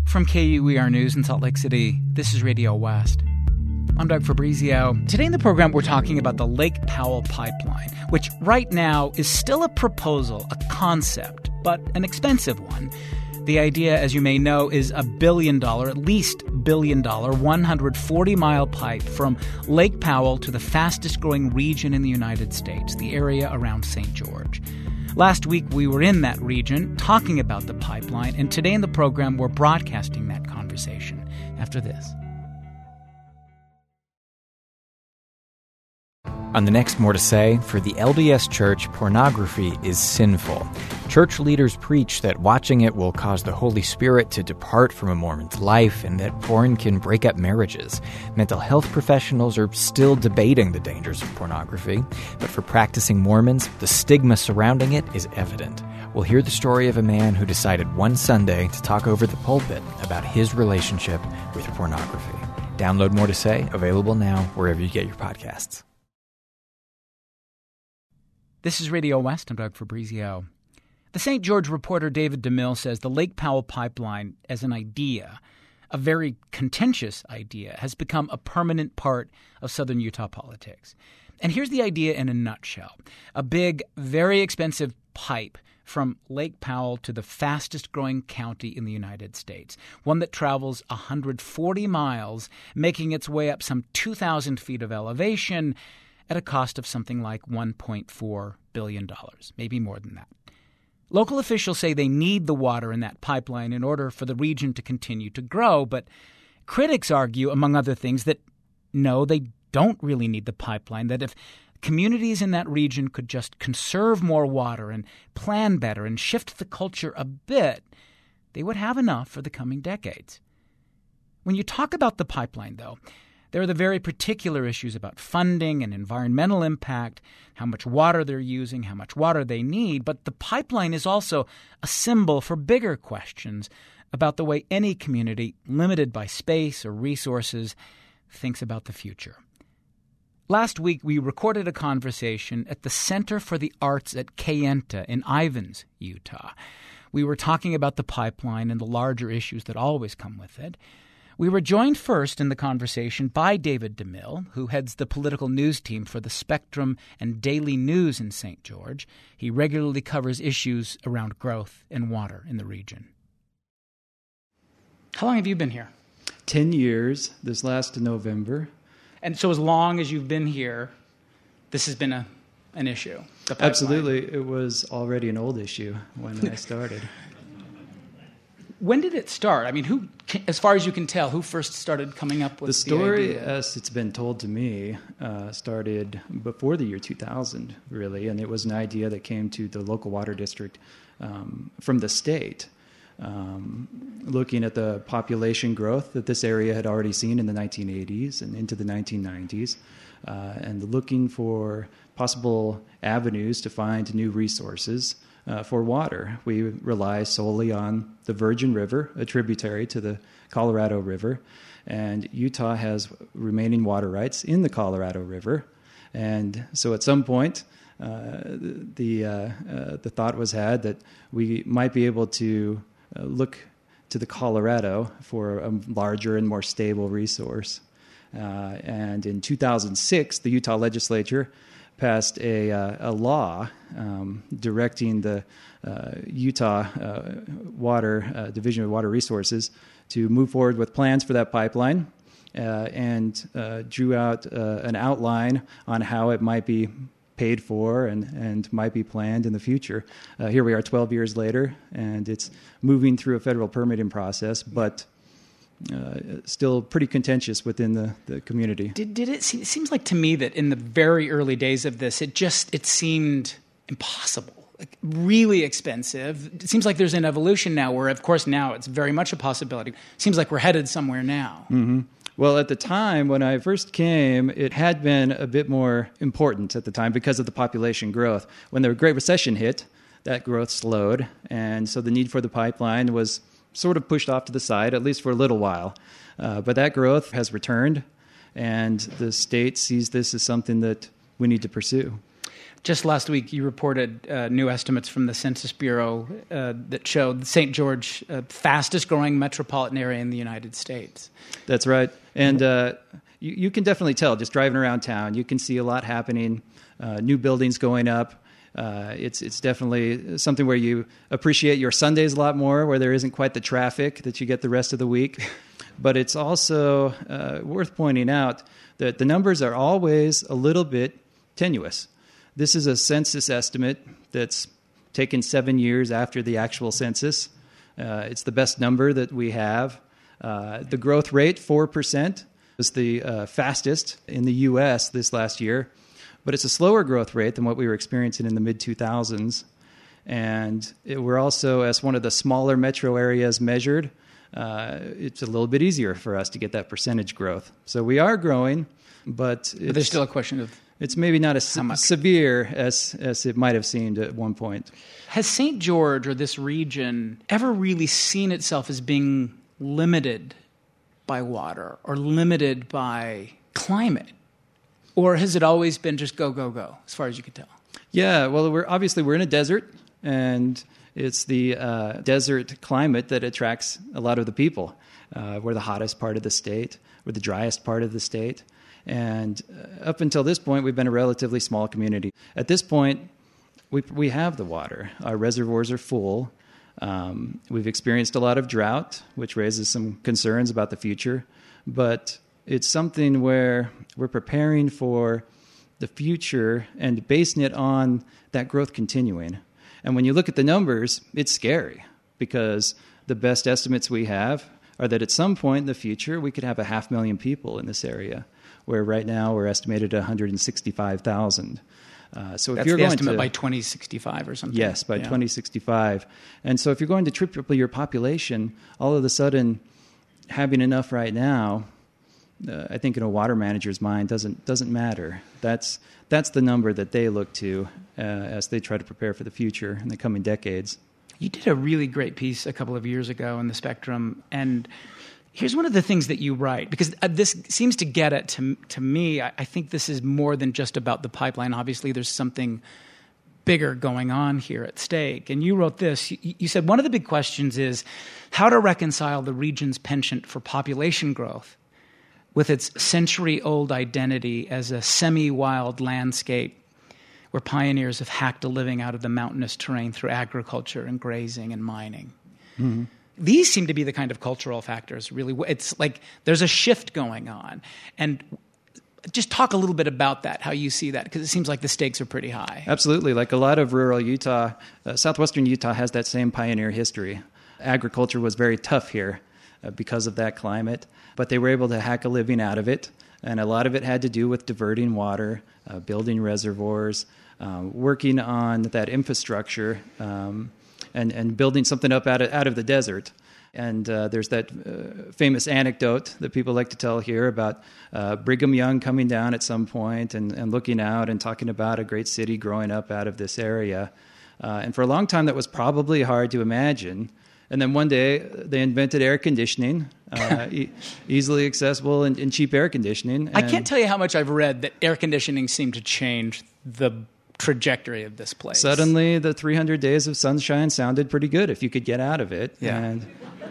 From KUER News in Salt Lake City, this is Radio West. I'm Doug Fabrizio. Today in the program, we're talking about the Lake Powell Pipeline, which right now is still a proposal, a concept, but an expensive one. The idea, as you may know, is a $1 billion, at least $1 billion, 140-mile pipe from Lake Powell to the fastest-growing region in the United States, the area around St. George. Last week, we were in that region talking about the pipeline, and today in the program, we're broadcasting that conversation after this. On the next More to Say, for the LDS Church, pornography is sinful. Church leaders preach that watching it will cause the Holy Spirit to depart from a Mormon's life and that porn can break up marriages. Mental health professionals are still debating the dangers of pornography, but for practicing Mormons, the stigma surrounding it is evident. We'll hear the story of a man who decided one Sunday to talk over the pulpit about his relationship with pornography. Download More to Say, available now wherever you get your podcasts. This is Radio West. I'm Doug Fabrizio. The St. George reporter David DeMille says the Lake Powell Pipeline, as an idea, a very contentious idea, has become a permanent part of southern Utah politics. And here's the idea in a nutshell. A big, very expensive pipe from Lake Powell to the fastest-growing county in the United States, one that travels 140 miles, making its way up some 2,000 feet of elevation at a cost of something like $1.4 billion, maybe more than that. Local officials say they need the water in that pipeline in order for the region to continue to grow, but critics argue, among other things, that no, they don't really need the pipeline, that if communities in that region could just conserve more water and plan better and shift the culture a bit, they would have enough for the coming decades. When you talk about the pipeline, though, there are the very particular issues about funding and environmental impact, how much water they're using, how much water they need. But the pipeline is also a symbol for bigger questions about the way any community, limited by space or resources, thinks about the future. Last week, we recorded a conversation at the Center for the Arts at Kayenta in Ivins, Utah. We were talking about the pipeline and the larger issues that always come with it. We were joined first in the conversation by David DeMille, who heads the political news team for the Spectrum and Daily News in St. George. He regularly covers issues around growth and water in the region. How long have you been here? 10 years, this last November. And so as long as you've been here, this has been an issue? Absolutely. It was already an old issue when I started. When did it start? I mean, who, as far as you can tell, who first started coming up with the story, idea? as it's been told to me, started before the year 2000, really, and it was an idea that came to the local water district from the state, looking at the population growth that this area had already seen in the 1980s and into the 1990s, and looking for possible avenues to find new resources for water. We rely solely on the Virgin River, a tributary to the Colorado River, and Utah has remaining water rights in the Colorado River. And so at some point, the thought was had that we might be able to look to the Colorado for a larger and more stable resource. And in 2006, the Utah legislature passed a law directing the Utah Division of Water Resources to move forward with plans for that pipeline and drew out an outline on how it might be paid for and might be planned in the future. Here we are 12 years later, and it's moving through a federal permitting process, but still pretty contentious within the community. Did it seems like to me that in the very early days of this, it seemed impossible, like really expensive. It seems like there's an evolution now where, of course, now it's very much a possibility. It seems like we're headed somewhere now. Mm-hmm. Well, at the time when I first came, it had been a bit more important at the time because of the population growth. When the Great Recession hit, that growth slowed, and so the need for the pipeline was sort of pushed off to the side, at least for a little while. But that growth has returned, and the state sees this as something that we need to pursue. Just last week, you reported new estimates from the Census Bureau that showed St. George, fastest growing metropolitan area in the United States. That's right. And you can definitely tell just driving around town. You can see a lot happening, new buildings going up. It's definitely something where you appreciate your Sundays a lot more, where there isn't quite the traffic that you get the rest of the week. But it's also worth pointing out that the numbers are always a little bit tenuous. This is a census estimate that's taken 7 years after the actual census. It's the best number that we have. The growth rate, 4%, was the fastest in the U.S. this last year. But it's a slower growth rate than what we were experiencing in the mid-2000s. And we're also, as one of the smaller metro areas measured, it's a little bit easier for us to get that percentage growth. So we are growing, but there's still a question of it's maybe not as severe as it might have seemed at one point. Has St. George or this region ever really seen itself as being limited by water or limited by climate? Or has it always been just go, go, go, as far as you can tell? Yeah, well, we're in a desert, and it's the desert climate that attracts a lot of the people. We're the hottest part of the state. We're the driest part of the state. And up until this point, we've been a relatively small community. At this point, we have the water. Our reservoirs are full. We've experienced a lot of drought, which raises some concerns about the future. But it's something where we're preparing for the future and basing it on that growth continuing. And when you look at the numbers, it's scary because the best estimates we have are that at some point in the future, we could have 500,000 people in this area, where right now we're estimated at 165,000. So if that's you're the going estimate to, by 2065 or something. Yes, by 2065. And so if you're going to triple your population, all of a sudden having enough right now, I think in a water manager's mind doesn't matter. That's the number that they look to as they try to prepare for the future in the coming decades. You did a really great piece a couple of years ago in the Spectrum, and here's one of the things that you write, because this seems to get it to me. I think this is more than just about the pipeline. Obviously, there's something bigger going on here at stake. And you wrote this. You said one of the big questions is how to reconcile the region's penchant for population growth with its century-old identity as a semi-wild landscape where pioneers have hacked a living out of the mountainous terrain through agriculture and grazing and mining. Mm-hmm. These seem to be the kind of cultural factors, really. It's like there's a shift going on. And just talk a little bit about that, how you see that, because it seems like the stakes are pretty high. Absolutely. Like a lot of rural Utah, southwestern Utah has that same pioneer history. Agriculture was very tough here because of that climate, but they were able to hack a living out of it. And a lot of it had to do with diverting water, building reservoirs, working on that infrastructure, and building something up out of the desert. And there's that famous anecdote that people like to tell here about Brigham Young coming down at some point and looking out and talking about a great city growing up out of this area. And for a long time, that was probably hard to imagine. And then one day, they invented air conditioning, easily accessible and cheap air conditioning. And I can't tell you how much I've read that air conditioning seemed to change the trajectory of this place. Suddenly, the 300 days of sunshine sounded pretty good if you could get out of it and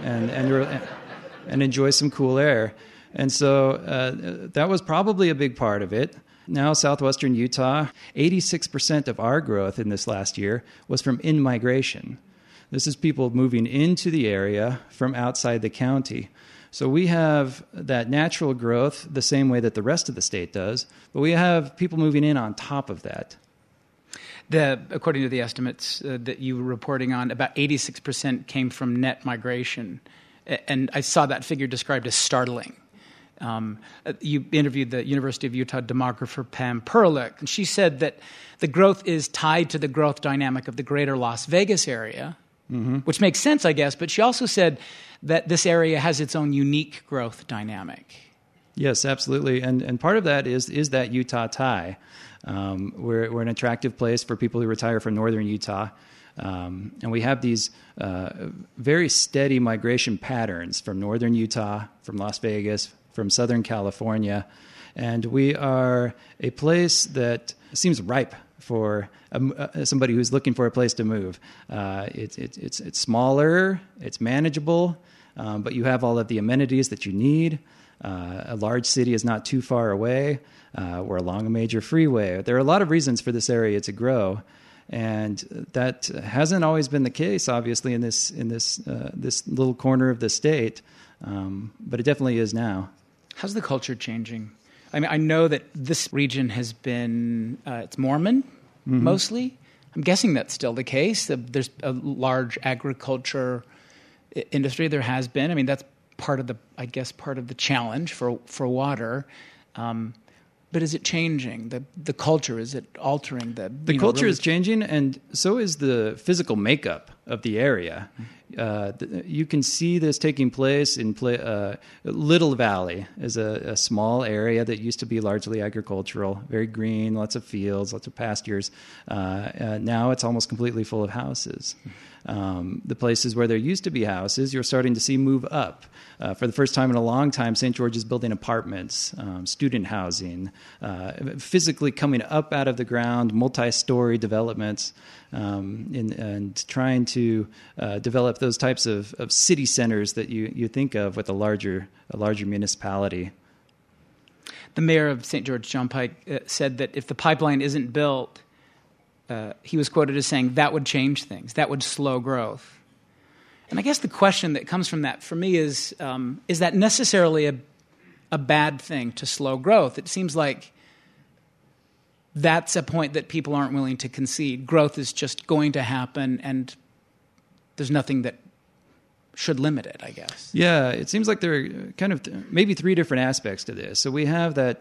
enjoy some cool air. And so that was probably a big part of it. Now, southwestern Utah, 86% of our growth in this last year was from in-migration. This is people moving into the area from outside the county. So we have that natural growth the same way that the rest of the state does, but we have people moving in on top of that. According to the estimates that you were reporting on, about 86% came from net migration. And I saw that figure described as startling. You interviewed the University of Utah demographer Pam Perlich, and she said that the growth is tied to the growth dynamic of the greater Las Vegas area, which makes sense, I guess. But she also said that this area has its own unique growth dynamic. Yes, absolutely. And part of that is that Utah tie. We're an attractive place for people who retire from northern Utah. And we have these very steady migration patterns from northern Utah, from Las Vegas, from Southern California. And we are a place that seems ripe for somebody who's looking for a place to move. It's smaller, it's manageable, but you have all of the amenities that you need. A large city is not too far away. We're along a major freeway. There are a lot of reasons for this area to grow, and that hasn't always been the case, obviously, in this little corner of the state, but it definitely is now. How's the culture changing? I mean, I know that this region has been it's Mormon mostly. I'm guessing that's still the case. There's a large agriculture industry. There has been. I mean, that's part of the challenge for water. But is it changing? The culture, is it altering? The culture is changing, and so is the physical makeup of the area. You can see this taking place in Little Valley is a small area that used to be largely agricultural, very green, lots of fields, lots of pastures. Now it's almost completely full of houses. The places where there used to be houses, you're starting to see move up. For the first time in a long time, St. George is building apartments, student housing, physically coming up out of the ground, multi-story developments, and trying to develop those types of city centers that you think of with a larger municipality. The mayor of St. George, John Pike, said that if the pipeline isn't built, he was quoted as saying that would change things, that would slow growth. And I guess the question that comes from that for me is that necessarily a bad thing to slow growth? It seems like that's a point that people aren't willing to concede. Growth is just going to happen, and there's nothing that should limit it, I guess. Yeah, it seems like there are kind of maybe three different aspects to this. So we have that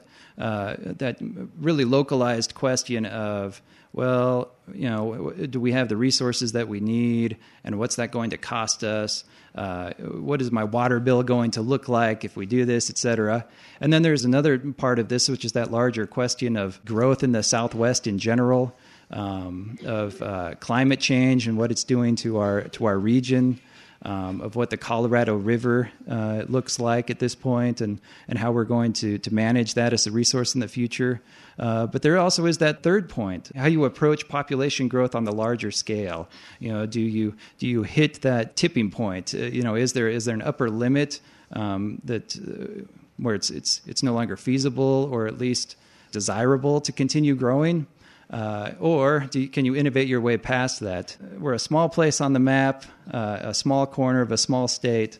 really localized question of, well, do we have the resources that we need, and what's that going to cost us? What is my water bill going to look like if we do this, et cetera? And then there's another part of this, which is that larger question of growth in the Southwest in general, of climate change and what it's doing to our region, of what the Colorado River looks like at this point, and how we're going to manage that as a resource in the future. But there also is that third point, how you approach population growth on the larger scale. Do you hit that tipping point? Is there an upper limit that where it's no longer feasible or at least desirable to continue growing? Or can you innovate your way past that? We're a small place on the map, a small corner of a small state,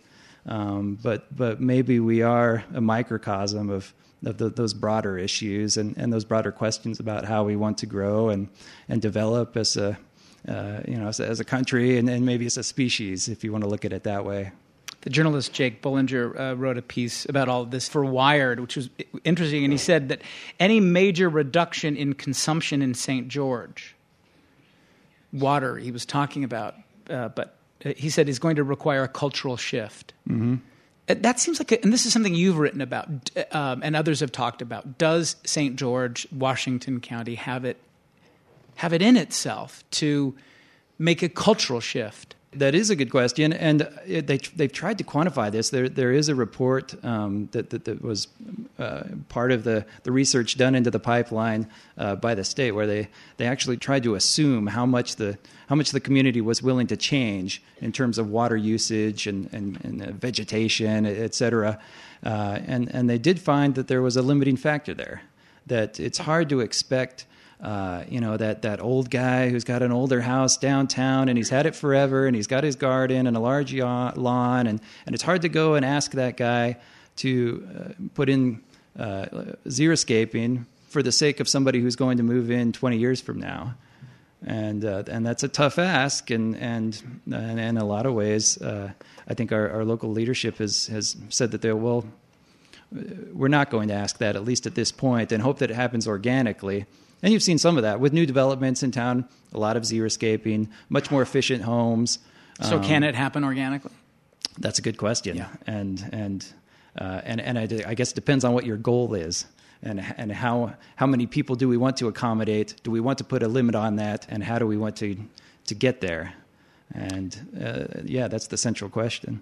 but maybe we are a microcosm of those broader issues and those broader questions about how we want to grow and develop as a country and maybe as a species, if you want to look at it that way. The journalist Jake Bullinger wrote a piece about all of this for Wired, which was interesting, and he said that any major reduction in consumption in St. George, water he was talking about, but he said is going to require a cultural shift. Mm-hmm. That seems like, and this is something you've written about and others have talked about. Does St. George, Washington County, have it in itself to make a cultural shift? That is a good question, and they've tried to quantify this. There is a report that was part of the research done into the pipeline by the state, where they actually tried to assume how much the community was willing to change in terms of water usage and vegetation, et cetera. And they did find that there was a limiting factor there, that it's hard to expect that old guy who's got an older house downtown and he's had it forever and he's got his garden and a large lawn and it's hard to go and ask that guy to put in xeriscaping for the sake of somebody who's going to move in 20 years from now. And that's a tough ask, and in a lot of ways, I think our local leadership has said that we're not going to ask that, at least at this point, and hope that it happens organically. And you've seen some of that with new developments in town, a lot of xeriscaping, much more efficient homes. So can it happen organically? That's a good question. Yeah. And I guess it depends on what your goal is and how many people do we want to accommodate? Do we want to put a limit on that? And how do we want to get there? And that's the central question.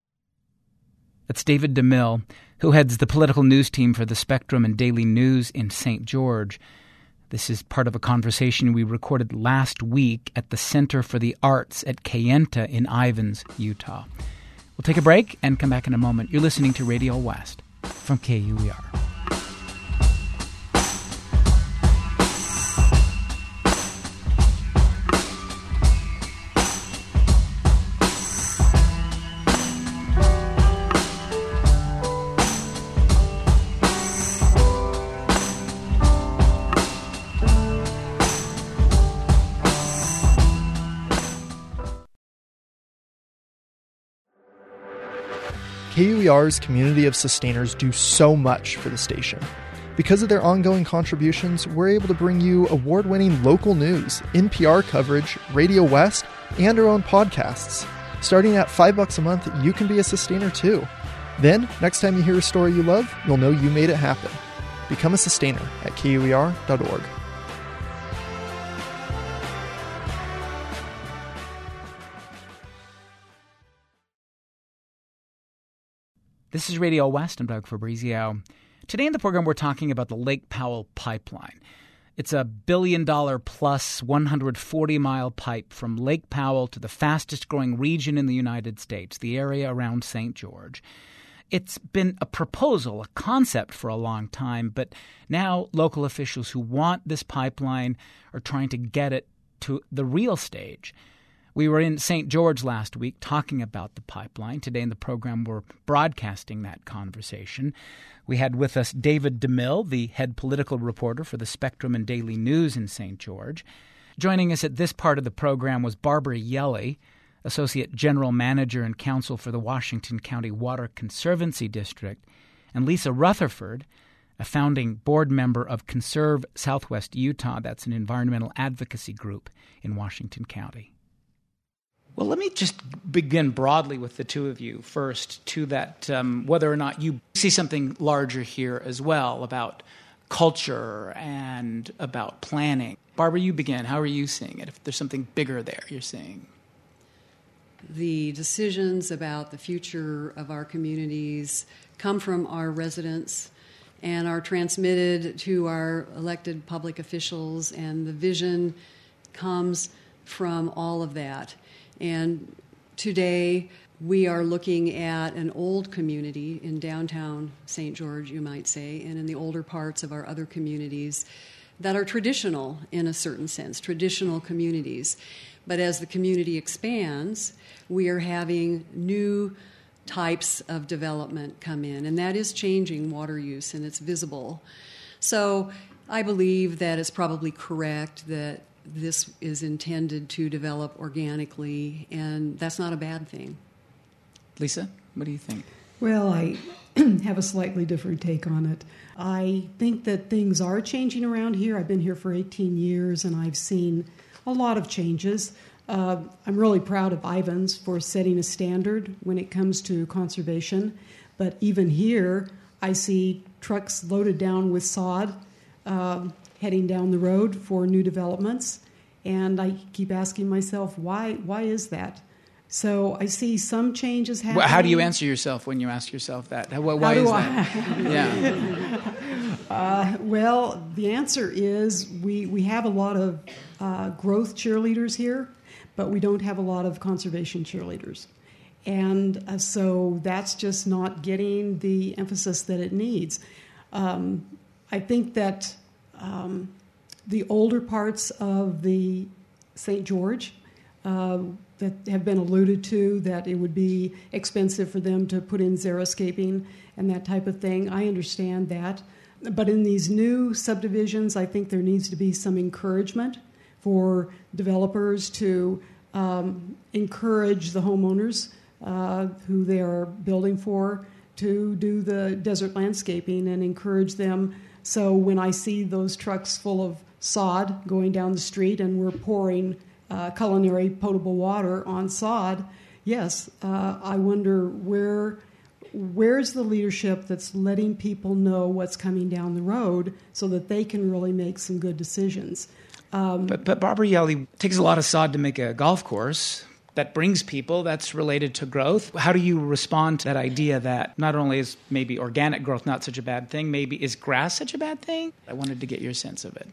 That's David DeMille, who heads the political news team for the Spectrum and Daily News in St. George. This is part of a conversation we recorded last week at the Center for the Arts at Kayenta in Ivins, Utah. We'll take a break and come back in a moment. You're listening to Radio West from KUER. KUER's community of sustainers do so much for the station. Because of their ongoing contributions, we're able to bring you award-winning local news, NPR coverage, Radio West, and our own podcasts. Starting at $5 a month, you can be a sustainer too. Then, next time you hear a story you love, you'll know you made it happen. Become a sustainer at KUER.org. This is Radio West. I'm Doug Fabrizio. Today in the program, we're talking about the Lake Powell Pipeline. It's a $1 billion-plus 140-mile pipe from Lake Powell to the fastest-growing region in the United States, the area around St. George. It's been a proposal, a concept for a long time, but now local officials who want this pipeline are trying to get it to the real stage. We were in St. George last week talking about the pipeline. Today in the program, we're broadcasting that conversation. We had with us David DeMille, the head political reporter for the Spectrum and Daily News in St. George. Joining us at this part of the program was Barbara Yelley, Associate General Manager and Counsel for the Washington County Water Conservancy District, and Lisa Rutherford, a founding board member of Conserve Southwest Utah. That's an environmental advocacy group in Washington County. Well, let me just begin broadly with the two of you first to that whether or not you see something larger here as well about culture and about planning. Barbara, you begin. How are you seeing it? If there's something bigger there you're seeing. The decisions about the future of our communities come from our residents and are transmitted to our elected public officials, and the vision comes from all of that. And today, we are looking at an old community in downtown St. George, you might say, and in the older parts of our other communities that are traditional in a certain sense, traditional communities. But as the community expands, we are having new types of development come in, and that is changing water use, and it's visible. So I believe that it's probably correct that this is intended to develop organically, and that's not a bad thing. Lisa, what do you think? Well, I have a slightly different take on it. I think that things are changing around here. I've been here for 18 years, and I've seen a lot of changes. I'm really proud of Ivins for setting a standard when it comes to conservation. But even here, I see trucks loaded down with sod heading down the road for new developments. And I keep asking myself, why is that? So I see some changes happening. How do you answer yourself when you ask yourself that? Why is that? Yeah. Well, the answer is we have a lot of growth cheerleaders here, but we don't have a lot of conservation cheerleaders. And so that's just not getting the emphasis that it needs. I think that the older parts of the St. George that have been alluded to, that it would be expensive for them to put in xeriscaping and that type of thing, I understand that. But in these new subdivisions, I think there needs to be some encouragement for developers to encourage the homeowners who they are building for to do the desert landscaping and encourage them. So when I see those trucks full of sod going down the street and we're pouring culinary potable water on sod, yes, I wonder where's the leadership that's letting people know what's coming down the road so that they can really make some good decisions. But Barbara Yelley takes a lot of sod to make a golf course. That brings people, that's related to growth. How do you respond to that idea that not only is maybe organic growth not such a bad thing, maybe is grass such a bad thing? I wanted to get your sense of it.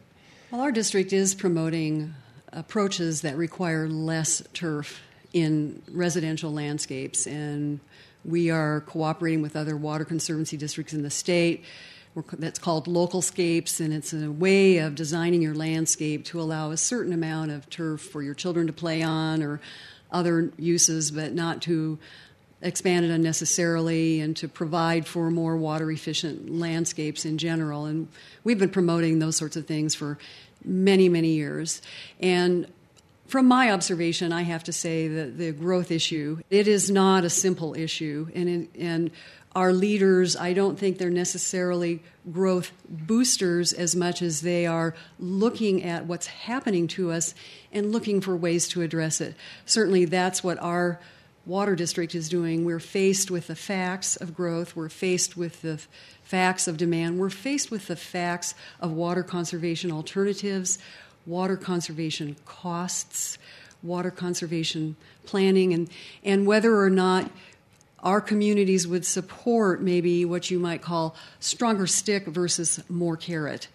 Well, our district is promoting approaches that require less turf in residential landscapes, and we are cooperating with other water conservancy districts in the state. That's called localscapes, and it's a way of designing your landscape to allow a certain amount of turf for your children to play on or other uses, but not to expand it unnecessarily, and to provide for more water-efficient landscapes in general. And we've been promoting those sorts of things for many, many years. And from my observation, I have to say that the growth issue, it is not a simple issue. And our leaders, I don't think they're necessarily growth boosters as much as they are looking at what's happening to us and looking for ways to address it. Certainly that's what our water district is doing. We're faced with the facts of growth. We're faced with the facts of demand. We're faced with the facts of water conservation alternatives, water conservation costs, water conservation planning, and whether or not our communities would support maybe what you might call stronger stick versus more carrot.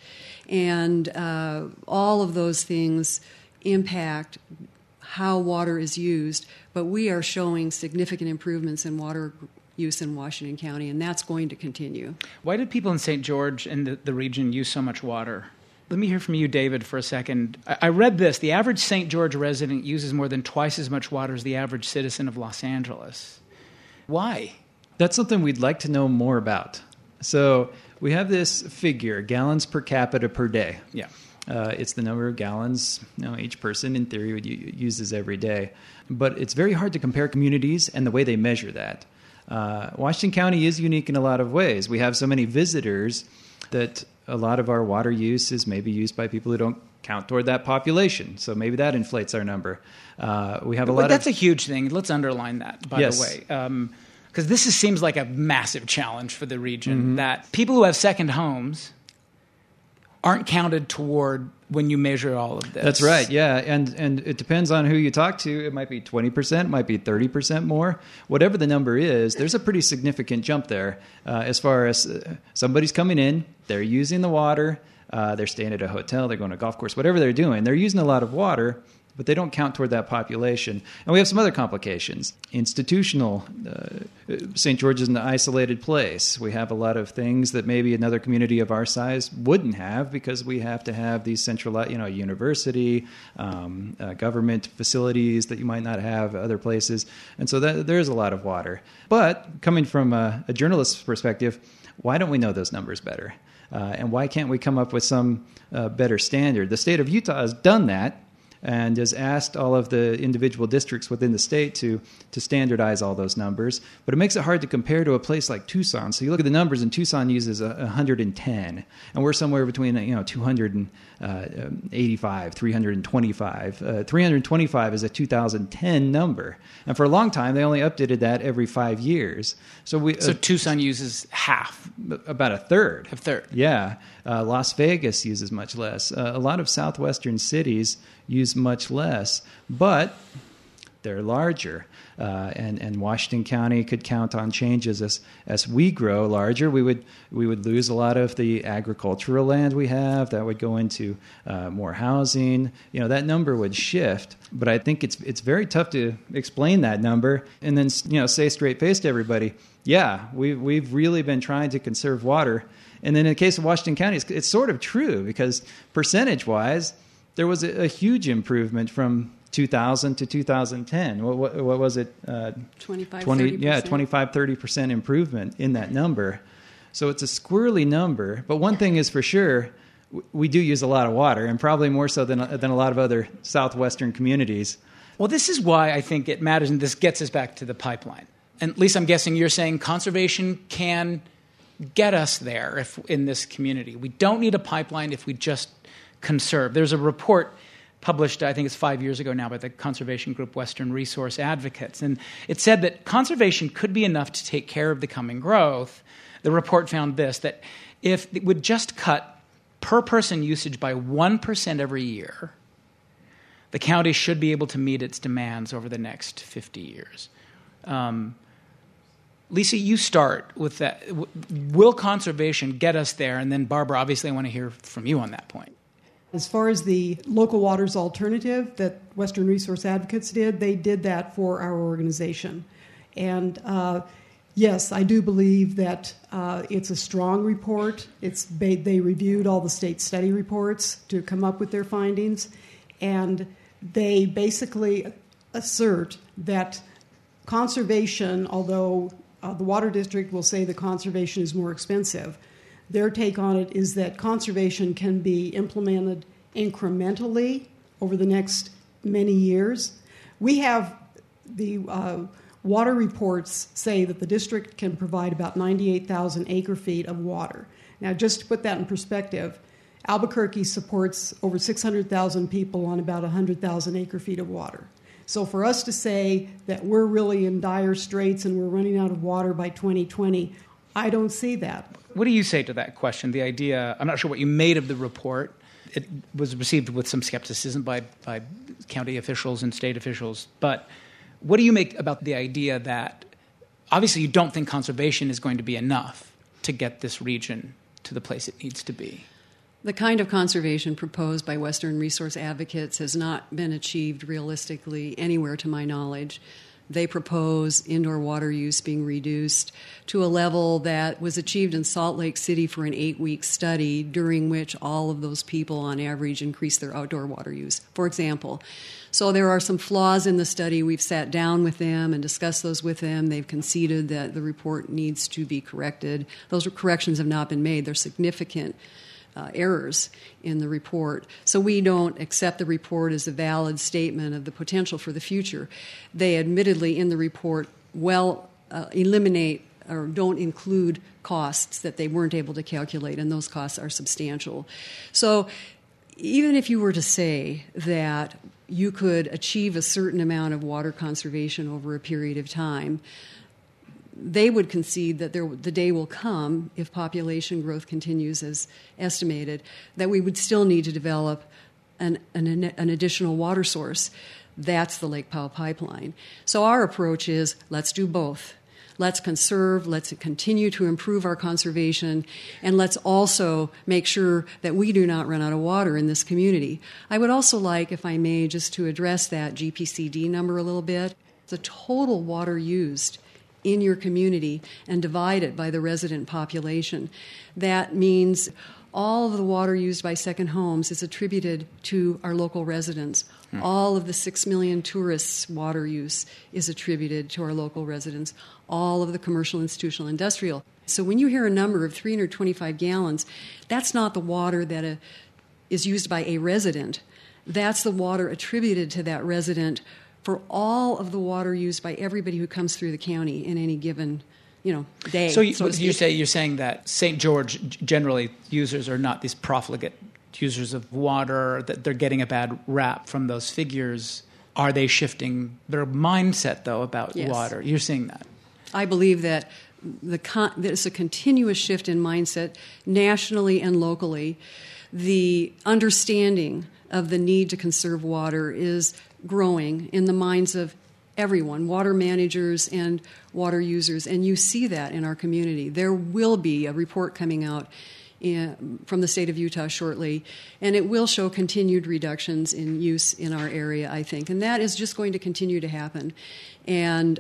And all of those things impact how water is used, but we are showing significant improvements in water use in Washington County, and that's going to continue. Why did people in St. George and the region use so much water? Let me hear from you, David, for a second. I read this. The average St. George resident uses more than twice as much water as the average citizen of Los Angeles. Why? That's something we'd like to know more about. So we have this figure, gallons per capita per day. Yeah. It's the number of gallons each person, in theory, uses every day. But it's very hard to compare communities and the way they measure that. Washington County is unique in a lot of ways. We have so many visitors that a lot of our water use is maybe used by people who don't count toward that population. So maybe that inflates our number. We have a lot. That's a huge thing. Let's underline that, by the way. Because this seems like a massive challenge for the region, that people who have second homes aren't counted toward when you measure all of this. That's right, yeah. And it depends on who you talk to. It might be 20%, it might be 30% more. Whatever the number is, there's a pretty significant jump there as far as somebody's coming in, they're using the water, they're staying at a hotel, they're going to a golf course, whatever they're doing, they're using a lot of water, but they don't count toward that population. And we have some other complications. Institutional, St. George is an isolated place. We have a lot of things that maybe another community of our size wouldn't have because we have to have these centralized, university, government facilities that you might not have other places. And so there's a lot of water. But coming from a journalist's perspective, why don't we know those numbers better? And why can't we come up with some better standard? The state of Utah has done that, and has asked all of the individual districts within the state to standardize all those numbers. But it makes it hard to compare to a place like Tucson. So you look at the numbers, and Tucson uses 110, and we're somewhere between 285, 325. 325 is a 2010 number, and for a long time they only updated that every 5 years. So Tucson uses half, about a third. A third, yeah. Las Vegas uses much less. A lot of southwestern cities use much less, but they're larger. And Washington County could count on changes as we grow larger. We would lose a lot of the agricultural land we have. That would go into more housing. That number would shift. But I think it's very tough to explain that number and then say straight faced to everybody, yeah, we've really been trying to conserve water. And then in the case of Washington County, it's sort of true because percentage-wise, there was a huge improvement from 2000 to 2010. What was it? 25-30%. Yeah, 25-30% improvement in that number. So it's a squirrely number. But one thing is for sure, we do use a lot of water, and probably more so than a lot of other southwestern communities. Well, this is why I think it matters, and this gets us back to the pipeline. And Lisa, I'm guessing you're saying conservation can get us there if in this community. We don't need a pipeline if we just conserve. There's a report published, I think it's 5 years ago now, by the conservation group Western Resource Advocates, and it said that conservation could be enough to take care of the coming growth. The report found this, that if it would just cut per person usage by 1% every year, the county should be able to meet its demands over the next 50 years. Lisa, you start with that. Will conservation get us there? And then, Barbara, obviously I want to hear from you on that point. As far as the local waters alternative that Western Resource Advocates did, they did that for our organization. And yes, I do believe that it's a strong report. They reviewed all the state study reports to come up with their findings, and they basically assert that conservation, although the Water District will say that conservation is more expensive, their take on it is that conservation can be implemented incrementally over the next many years. We have the water reports say that the district can provide about 98,000 acre-feet of water. Now, just to put that in perspective, Albuquerque supports over 600,000 people on about 100,000 acre-feet of water. So for us to say that we're really in dire straits and we're running out of water by 2020, I don't see that. What do you say to that question? The idea, I'm not sure what you made of the report. It was received with some skepticism by county officials and state officials. But what do you make about the idea that obviously you don't think conservation is going to be enough to get this region to the place it needs to be? The kind of conservation proposed by Western Resource Advocates has not been achieved realistically anywhere to my knowledge. They propose indoor water use being reduced to a level that was achieved in Salt Lake City for an 8-week study, during which all of those people on average increased their outdoor water use, for example. So there are some flaws in the study. We've sat down with them and discussed those with them. They've conceded that the report needs to be corrected. Those corrections have not been made. They're significant errors in the report. So we don't accept the report as a valid statement of the potential for the future. They admittedly in the report eliminate or don't include costs that they weren't able to calculate, and those costs are substantial. So even if you were to say that you could achieve a certain amount of water conservation over a period of time, they would concede that the day will come, if population growth continues as estimated, that we would still need to develop an additional water source. That's the Lake Powell Pipeline. So our approach is, let's do both. Let's conserve, let's continue to improve our conservation, and let's also make sure that we do not run out of water in this community. I would also like, if I may, just to address that GPCD number a little bit. The total water used in your community and divide it by the resident population. That means all of the water used by second homes is attributed to our local residents. All of the 6 million tourists' water use is attributed to our local residents. All of the commercial, institutional, industrial. So when you hear a number of 325 gallons, that's not the water that is used by a resident. That's the water attributed to that resident for all of the water used by everybody who comes through the county in any given, day. So you're saying that St. George generally users are not these profligate users of water, that they're getting a bad rap from those figures. Are they shifting their mindset, though, about water? You're seeing that. I believe that there's a continuous shift in mindset nationally and locally. The understanding of the need to conserve water is growing in the minds of everyone, water managers and water users, and you see that in our community. There will be a report coming out from the state of Utah shortly, and it will show continued reductions in use in our area, I think, and that is just going to continue to happen. And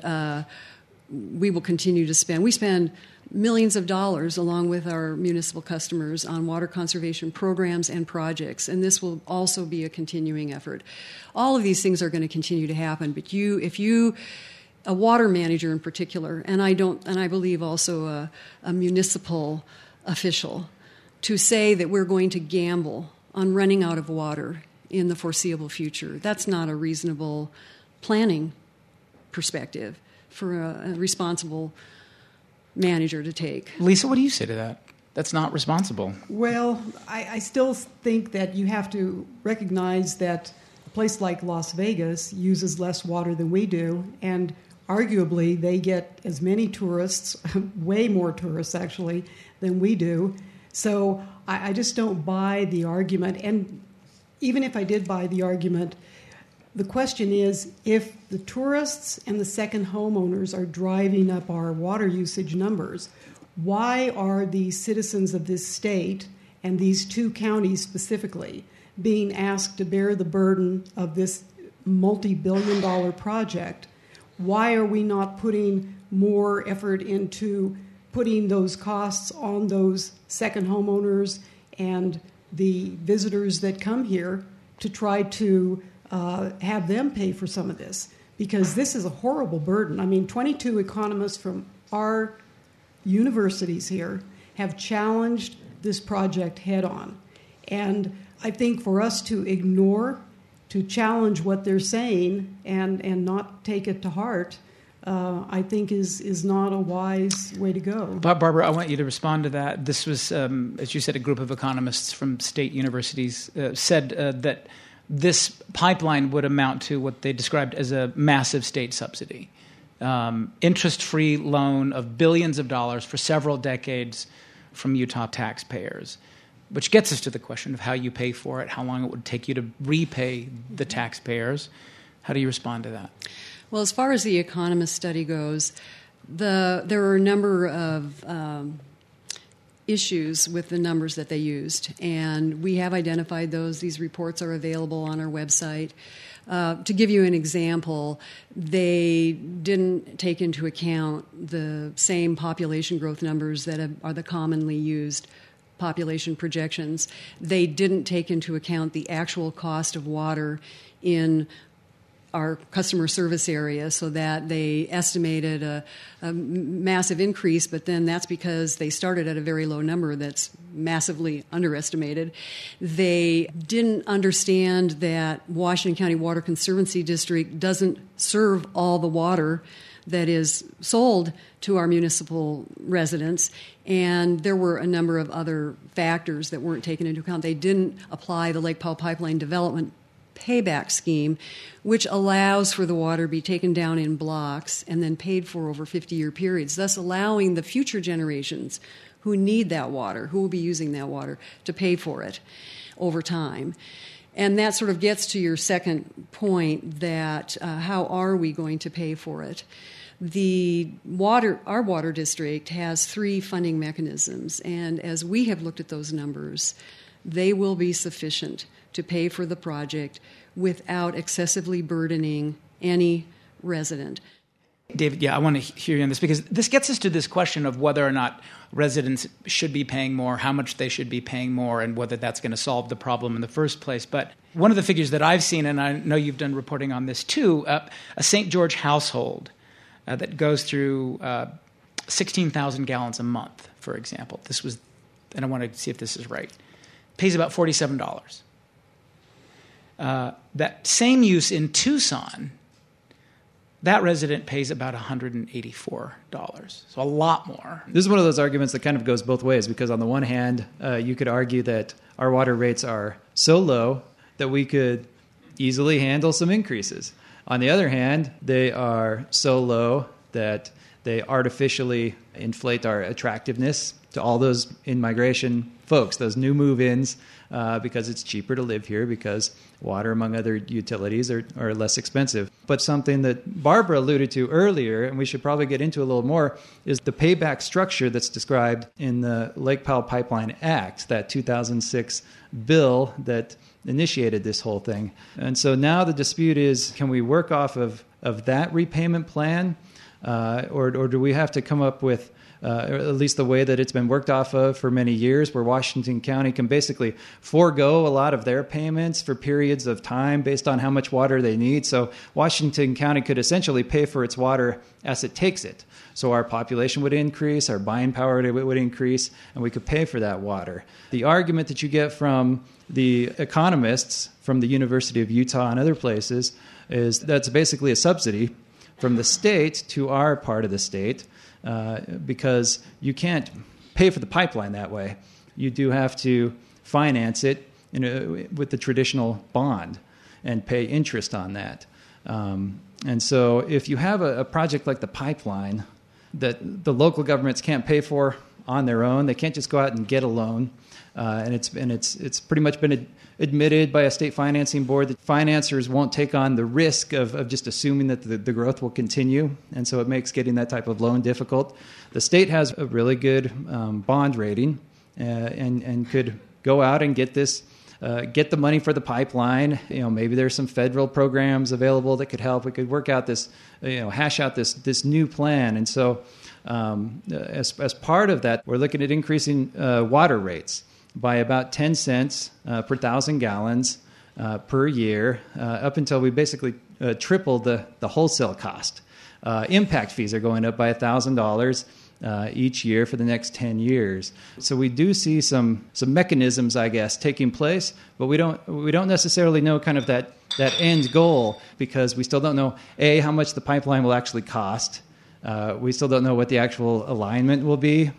we will continue to spend. We spend millions of dollars along with our municipal customers on water conservation programs and projects, and this will also be a continuing effort. All of these things are going to continue to happen, but if you, a water manager in particular, and I believe also a municipal official, to say that we're going to gamble on running out of water in the foreseeable future, that's not a reasonable planning perspective for a responsible manager to take. Lisa, what do you say to that? That's not responsible. Well, I still think that you have to recognize that a place like Las Vegas uses less water than we do, and arguably they get as many tourists, way more tourists actually, than we do. So I just don't buy the argument. And even if I did buy the argument, the question is, if the tourists and the second homeowners are driving up our water usage numbers, why are the citizens of this state and these two counties specifically being asked to bear the burden of this multi-billion-dollar project, why are we not putting more effort into putting those costs on those second homeowners and the visitors that come here to try to have them pay for some of this? Because this is a horrible burden. I mean, 22 economists from our universities here have challenged this project head on. And I think for us to ignore, to challenge what they're saying and not take it to heart, I think is not a wise way to go. Barbara, I want you to respond to that. This was, as you said, a group of economists from state universities said that this pipeline would amount to what they described as a massive state subsidy. Interest-free loan of billions of dollars for several decades from Utah taxpayers, which gets us to the question of how you pay for it, how long it would take you to repay the taxpayers. How do you respond to that? Well, as far as the Economist study goes, there are a number of issues with the numbers that they used, and we have identified those. These reports are available on our website. To give you an example, they didn't take into account the same population growth numbers that are the commonly used population projections. They didn't take into account the actual cost of water in our customer service area, so that they estimated a massive increase, but then that's because they started at a very low number that's massively underestimated. They didn't understand that Washington County Water Conservancy District doesn't serve all the water that is sold to our municipal residents, and there were a number of other factors that weren't taken into account. They didn't apply the Lake Powell Pipeline Development Payback Scheme, which allows for the water to be taken down in blocks and then paid for over 50-year periods, thus allowing the future generations who need that water, who will be using that water, to pay for it over time. And that sort of gets to your second point, that how are we going to pay for it? Our water district has 3 funding mechanisms, and as we have looked at those numbers, they will be sufficient to pay for the project without excessively burdening any resident. David, I want to hear you on this, because this gets us to this question of whether or not residents should be paying more, how much they should be paying more, and whether that's going to solve the problem in the first place. But one of the figures that I've seen, and I know you've done reporting on this too, a St. George household that goes through 16,000 gallons a month, for example. This was, and I want to see if this is right, pays about $47. That same use in Tucson, that resident pays about $184, so a lot more. This is one of those arguments that kind of goes both ways, because on the one hand, you could argue that our water rates are so low that we could easily handle some increases. On the other hand, they are so low that they artificially inflate our attractiveness to all those in-migration folks, those new move-ins, because it's cheaper to live here, because water, among other utilities, are less expensive. But something that Barbara alluded to earlier, and we should probably get into a little more, is the payback structure that's described in the Lake Powell Pipeline Act, that 2006 bill that initiated this whole thing. And so now the dispute is, can we work off of that repayment plan, or do we have to come up with or at least the way that it's been worked off of for many years, where Washington County can basically forego a lot of their payments for periods of time based on how much water they need. So Washington County could essentially pay for its water as it takes it. So our population would increase, our buying power would increase, and we could pay for that water. The argument that you get from the economists from the University of Utah and other places is that's basically a subsidy from the state to our part of the state, because you can't pay for the pipeline that way. You do have to finance it with the traditional bond and pay interest on that. And so if you have a project like the pipeline that the local governments can't pay for on their own, they can't just go out and get a loan. And it's pretty much been admitted by a state financing board that financiers won't take on the risk of just assuming that the growth will continue. And so it makes getting that type of loan difficult. The state has a really good bond rating and could go out and get this get the money for the pipeline. Maybe there's some federal programs available that could help. We could work out this, hash out this new plan. And so as part of that, we're looking at increasing water rates by about 10 cents per 1,000 gallons per year, up until we basically tripled the wholesale cost. Impact fees are going up by $1,000 each year for the next 10 years. So we do see some mechanisms, I guess, taking place, but we don't necessarily know kind of that end goal, because we still don't know, A, how much the pipeline will actually cost. We still don't know what the actual alignment will be.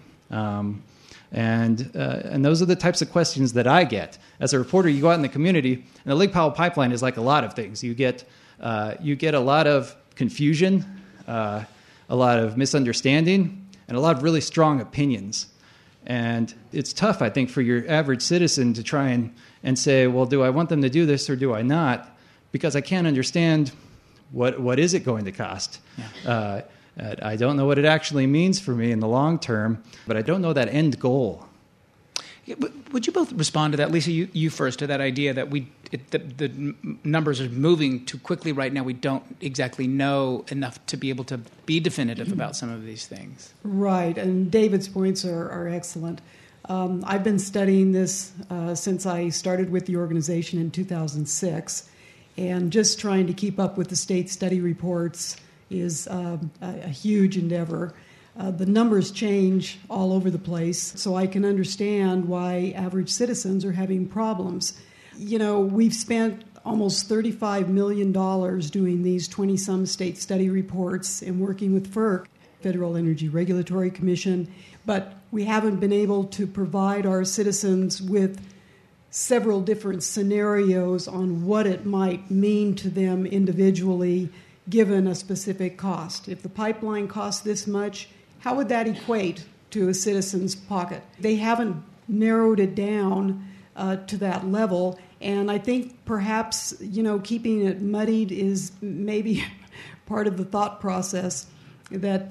And those are the types of questions that I get. As a reporter, you go out in the community, and the Lake Powell Pipeline is like a lot of things. You get a lot of confusion, a lot of misunderstanding, and a lot of really strong opinions. And it's tough, I think, for your average citizen to try and say, well, do I want them to do this or do I not? Because I can't understand what is it going to cost. Yeah. I don't know what it actually means for me in the long term, but I don't know that end goal. Yeah, would you both respond to that? Lisa, you first, to that idea that the numbers are moving too quickly right now. We don't exactly know enough to be able to be definitive about some of these things. Right, and David's points are excellent. I've been studying this since I started with the organization in 2006, and just trying to keep up with the state study reports is a huge endeavor. The numbers change all over the place, so I can understand why average citizens are having problems. We've spent almost $35 million doing these 20-some state study reports and working with FERC, Federal Energy Regulatory Commission, but we haven't been able to provide our citizens with several different scenarios on what it might mean to them individually given a specific cost. If the pipeline costs this much, how would that equate to a citizen's pocket? They haven't narrowed it down to that level, and I think perhaps keeping it muddied is maybe part of the thought process, that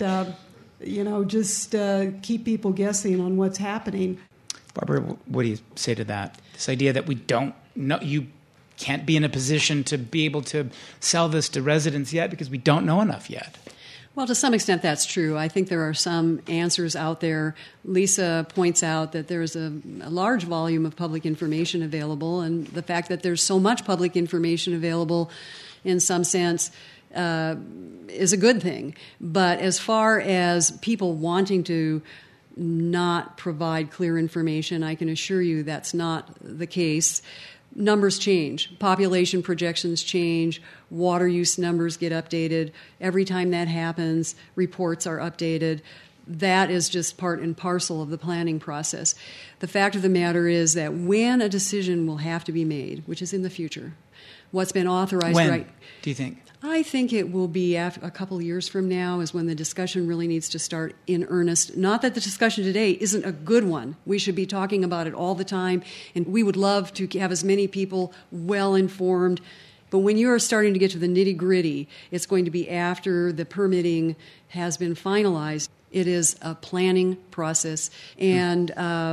just keep people guessing on what's happening. Barbara, what do you say to that? This idea that we don't know, you can't be in a position to be able to sell this to residents yet because we don't know enough yet. Well, to some extent, that's true. I think there are some answers out there. Lisa points out that there's a large volume of public information available, and the fact that there's so much public information available, in some sense, is a good thing. But as far as people wanting to not provide clear information, I can assure you that's not the case. Numbers change. Population projections change. Water use numbers get updated. Every time that happens, reports are updated. That is just part and parcel of the planning process. The fact of the matter is that when a decision will have to be made, which is in the future, what's been authorized when, do you think? I think it will be a couple of years from now is when the discussion really needs to start in earnest. Not that the discussion today isn't a good one. We should be talking about it all the time, and we would love to have as many people well-informed. But when you are starting to get to the nitty-gritty, it's going to be after the permitting has been finalized. It is a planning process, and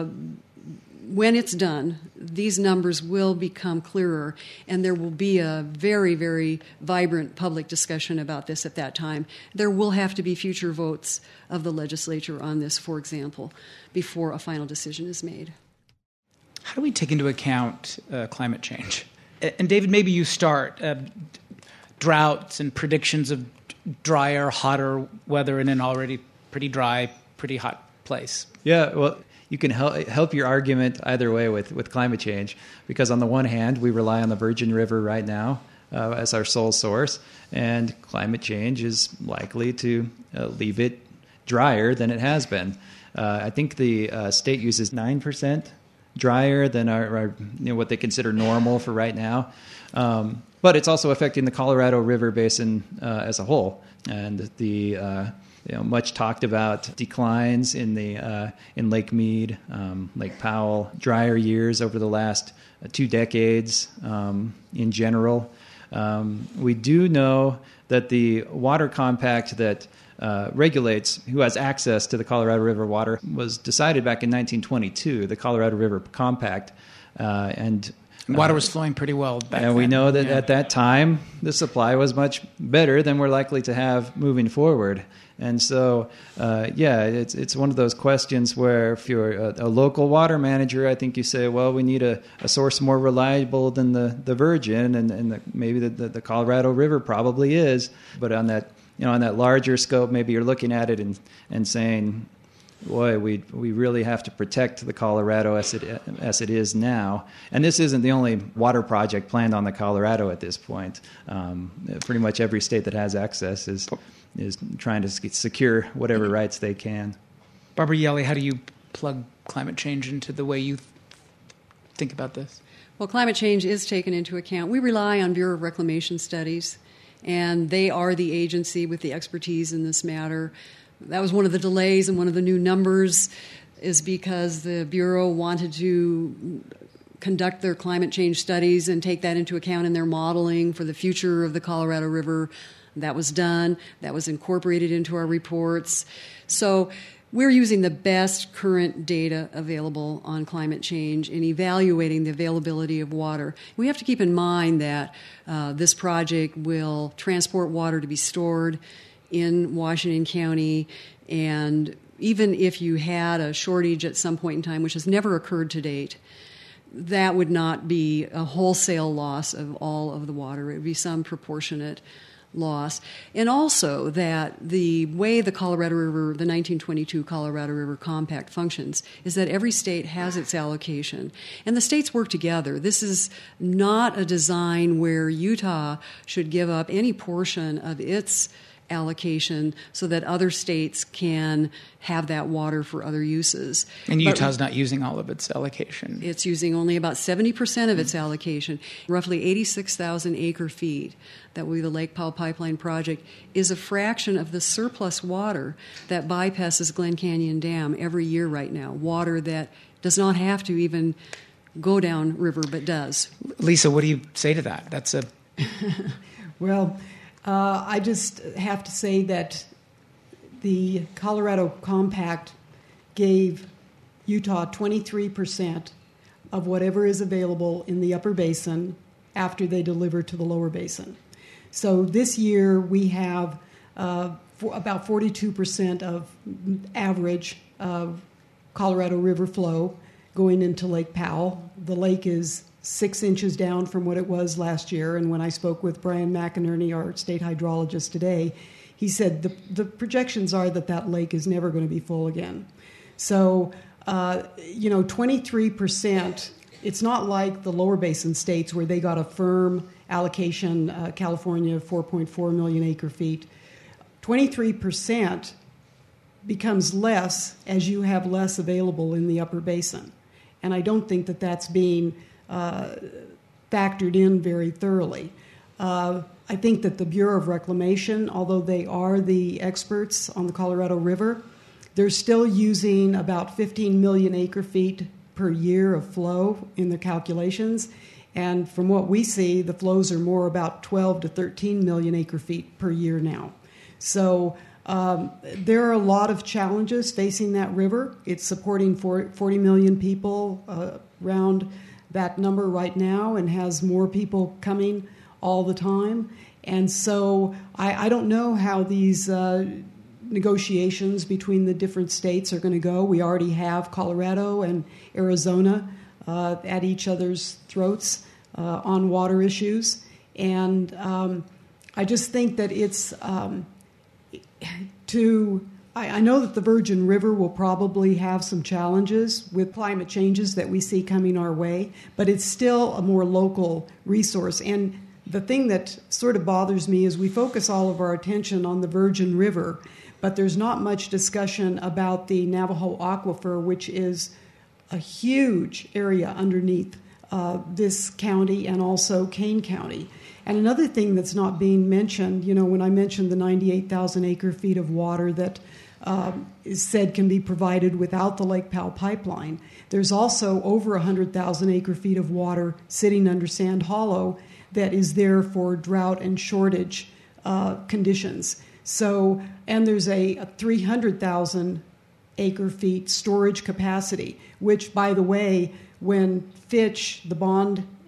when it's done, these numbers will become clearer, and there will be a very, very vibrant public discussion about this at that time. There will have to be future votes of the legislature on this, for example, before a final decision is made. How do we take into account climate change? And David, maybe you start. Droughts and predictions of drier, hotter weather in an already pretty dry, pretty hot place. Yeah, well, you can help your argument either way with climate change, because on the one hand, we rely on the Virgin River right now as our sole source, and climate change is likely to leave it drier than it has been. I think the state uses 9% drier than our what they consider normal for right now. But it's also affecting the Colorado River Basin as a whole, and the much talked about declines in Lake Mead, Lake Powell, drier years over the last 2 decades in general. We do know that the water compact that regulates who has access to the Colorado River water was decided back in 1922, the Colorado River Compact, and Water was flowing pretty well back then. And we know that at that time, the supply was much better than we're likely to have moving forward. And so, it's one of those questions where if you're a local water manager, I think you say, well, we need a source more reliable than the Virgin, and maybe the Colorado River probably is. But on that, on that larger scope, maybe you're looking at it and saying, boy, we really have to protect the Colorado as it is now. And this isn't the only water project planned on the Colorado at this point. Pretty much every state that has access is trying to secure whatever rights they can. Barbara Yelly, how do you plug climate change into the way you think about this? Well, climate change is taken into account. We rely on Bureau of Reclamation studies, and they are the agency with the expertise in this matter. That was one of the delays, and one of the new numbers is because the Bureau wanted to conduct their climate change studies and take that into account in their modeling for the future of the Colorado River. That was done. That was incorporated into our reports. So we're using the best current data available on climate change in evaluating the availability of water. We have to keep in mind that this project will transport water to be stored in Washington County, and even if you had a shortage at some point in time, which has never occurred to date, that would not be a wholesale loss of all of the water. It would be some proportionate loss. And also that the way the Colorado River, the 1922 Colorado River Compact functions is that every state has its allocation. And the states work together. This is not a design where Utah should give up any portion of its allocation so that other states can have that water for other uses. And Utah's not using all of its allocation. It's using only about 70% of its allocation. Roughly 86,000 acre feet, that will be the Lake Powell Pipeline project, is a fraction of the surplus water that bypasses Glen Canyon Dam every year right now. Water that does not have to even go down river, but does. Lisa, what do you say to that? That's a... Well, I just have to say that the Colorado Compact gave Utah 23% of whatever is available in the upper basin after they deliver to the lower basin. So this year we have about 42% of average Colorado River flow going into Lake Powell. The lake is 6 inches down from what it was last year. And when I spoke with Brian McInerney, our state hydrologist today, he said the projections are that lake is never going to be full again. So, 23%, it's not like the lower basin states where they got a firm allocation, California, 4.4 million acre feet. 23% becomes less as you have less available in the upper basin. And I don't think that that's being factored in very thoroughly. I think that the Bureau of Reclamation, although they are the experts on the Colorado River, they're still using about 15 million acre feet per year of flow in their calculations. And from what we see, the flows are more about 12 to 13 million acre feet per year now. So there are a lot of challenges facing that river. It's supporting 40 million people around that number right now and has more people coming all the time. And so I don't know how these negotiations between the different states are going to go. We already have Colorado and Arizona at each other's throats on water issues. And I just think that it's I know that the Virgin River will probably have some challenges with climate changes that we see coming our way, but it's still a more local resource. And the thing that sort of bothers me is we focus all of our attention on the Virgin River, but there's not much discussion about the Navajo Aquifer, which is a huge area underneath this county and also Kane County. And another thing that's not being mentioned, when I mentioned the 98,000 acre feet of water that is said can be provided without the Lake Powell pipeline, there's also over 100,000 acre feet of water sitting under Sand Hollow that is there for drought and shortage conditions. So, and there's a 300,000 acre feet storage capacity, which, by the way, when Fitch, the bond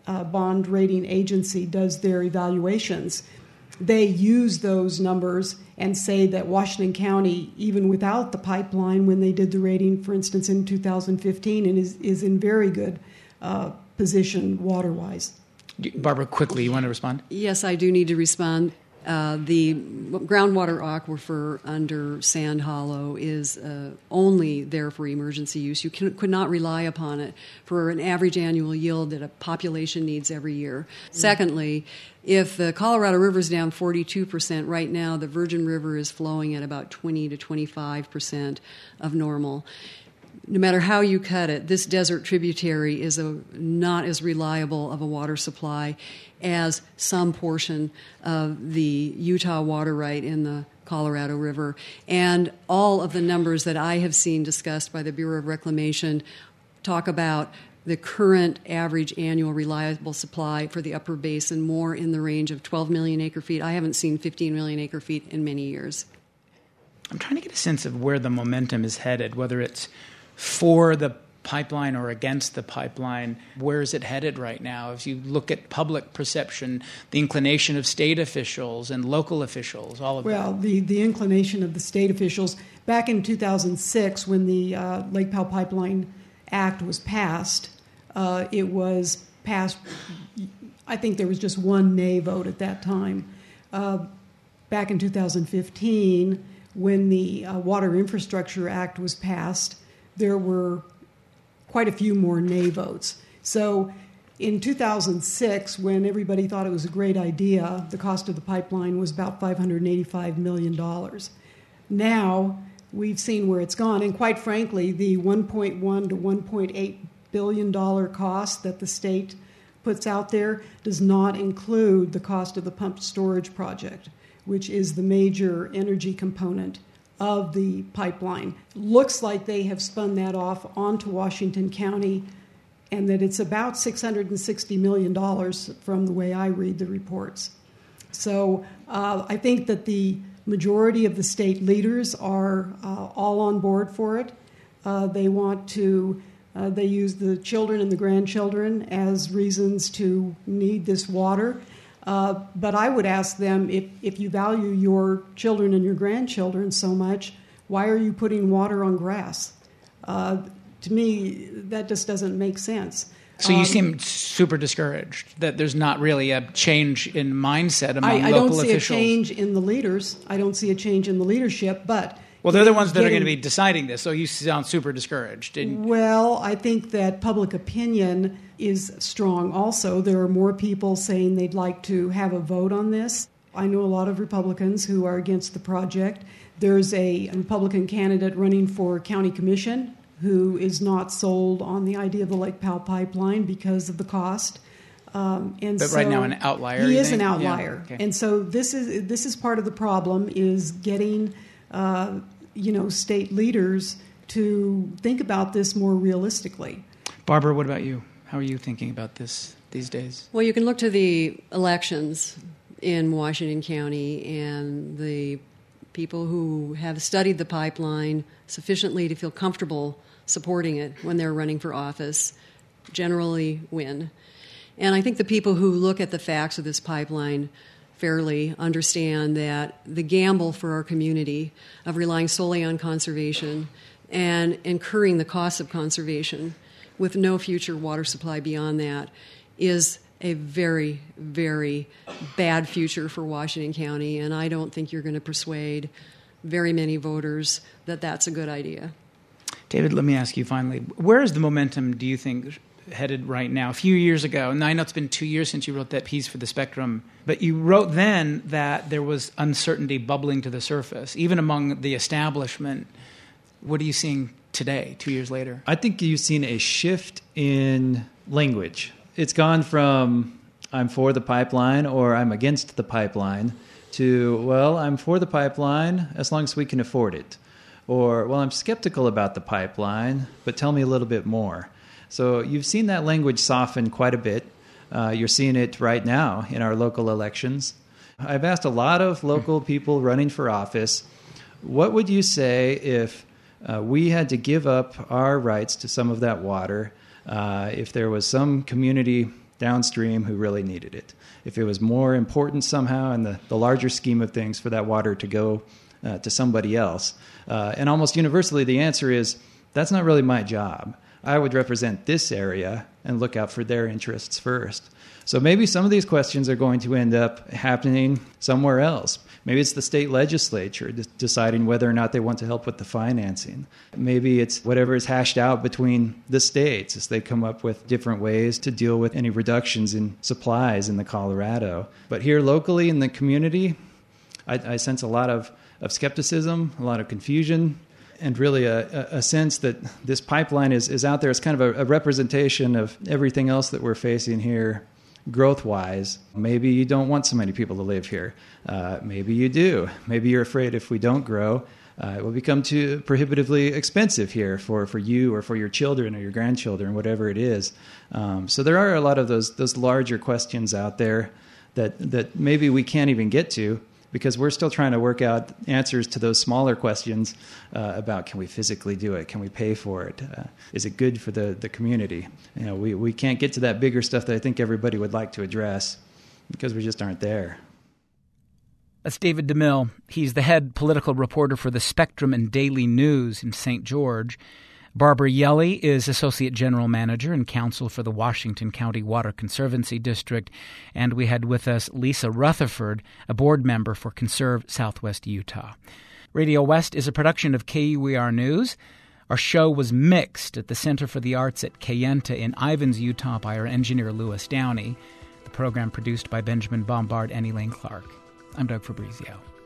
bond rating agency does their evaluations, they use those numbers and say that Washington County, even without the pipeline, when they did the rating, for instance, in 2015, and is in very good position water-wise. Barbara, quickly, you want to respond? Yes, I do need to respond. The groundwater aquifer under Sand Hollow is only there for emergency use. You could not rely upon it for an average annual yield that a population needs every year. Secondly, if the Colorado River is down 42%, right now the Virgin River is flowing at about 20 to 25% of normal. No matter how you cut it, this desert tributary is not as reliable of a water supply as some portion of the Utah water right in the Colorado River. And all of the numbers that I have seen discussed by the Bureau of Reclamation talk about the current average annual reliable supply for the upper basin more in the range of 12 million acre feet. I haven't seen 15 million acre feet in many years. I'm trying to get a sense of where the momentum is headed, whether it's for the pipeline or against the pipeline. Where is it headed right now? If you look at public perception, the inclination of state officials and local officials, all of that. Well, the inclination of the state officials, back in 2006 when the Lake Powell Pipeline Act was passed, it was passed, I think there was just one nay vote at that time. Back in 2015, when the Water Infrastructure Act was passed, there were quite a few more nay votes. So in 2006, when everybody thought it was a great idea, the cost of the pipeline was about $585 million. Now we've seen where it's gone, and quite frankly, the $1.1 to $1.8 billion cost that the state puts out there does not include the cost of the pumped storage project, which is the major energy component of the pipeline. Looks like they have spun that off onto Washington County, and that it's about $660 million from the way I read the reports. So I think that the majority of the state leaders are all on board for it. They want to, they use the children and the grandchildren as reasons to need this water. But I would ask them, if you value your children and your grandchildren so much, why are you putting water on grass? To me, that just doesn't make sense. So you seem super discouraged that there's not really a change in mindset among local officials. I don't see a change in the leaders. I don't see a change in the leadership, but... Well, they're the ones that are going to be deciding this, so you sound super discouraged. Well, I think that public opinion is strong also. There are more people saying they'd like to have a vote on this. I know a lot of Republicans who are against the project. There's a Republican candidate running for county commission who is not sold on the idea of the Lake Powell pipeline because of the cost. But right now an outlier? He is an outlier. Yeah, okay. And so this is part of the problem, is getting state leaders to think about this more realistically. Barbara, what about you? How are you thinking about this these days? Well, you can look to the elections in Washington County, and the people who have studied the pipeline sufficiently to feel comfortable supporting it when they're running for office generally win. And I think the people who look at the facts of this pipeline fairly understand that the gamble for our community of relying solely on conservation and incurring the costs of conservation with no future water supply beyond that is a very, very bad future for Washington County, and I don't think you're going to persuade very many voters that that's a good idea. David, let me ask you finally, where is the momentum, do you think, headed right now? A few years ago, and I know it's been 2 years since you wrote that piece for the Spectrum, but you wrote then that there was uncertainty bubbling to the surface, even among the establishment. What are you seeing today, 2 years later? I think you've seen a shift in language. It's gone from I'm for the pipeline or I'm against the pipeline to, well, I'm for the pipeline as long as we can afford it. Or, well, I'm skeptical about the pipeline, but tell me a little bit more. So you've seen that language soften quite a bit. You're seeing it right now in our local elections. I've asked a lot of local people running for office, what would you say if we had to give up our rights to some of that water, if there was some community downstream who really needed it. If it was more important somehow in the larger scheme of things for that water to go to somebody else. And almost universally, the answer is, that's not really my job. I would represent this area and look out for their interests first. So maybe some of these questions are going to end up happening somewhere else. Maybe it's the state legislature deciding whether or not they want to help with the financing. Maybe it's whatever is hashed out between the states as they come up with different ways to deal with any reductions in supplies in the Colorado. But here locally in the community, I sense a lot of skepticism, a lot of confusion, and really a sense that this pipeline is out there. It's kind of a representation of everything else that we're facing here growth-wise. Maybe you don't want so many people to live here. Maybe you do. Maybe you're afraid if we don't grow, it will become too prohibitively expensive here for you or for your children or your grandchildren, whatever it is. So there are a lot of those larger questions out there that maybe we can't even get to, because we're still trying to work out answers to those smaller questions about, can we physically do it? Can we pay for it? Is it good for the community? We can't get to that bigger stuff that I think everybody would like to address because we just aren't there. That's David DeMille. He's the head political reporter for the Spectrum and Daily News in St. George. Barbara Yelley is Associate General Manager and Counsel for the Washington County Water Conservancy District. And we had with us Lisa Rutherford, a board member for Conserve Southwest Utah. Radio West is a production of KUER News. Our show was mixed at the Center for the Arts at Kayenta in Ivins, Utah by our engineer Louis Downey. The program produced by Benjamin Bombard and Elaine Clark. I'm Doug Fabrizio.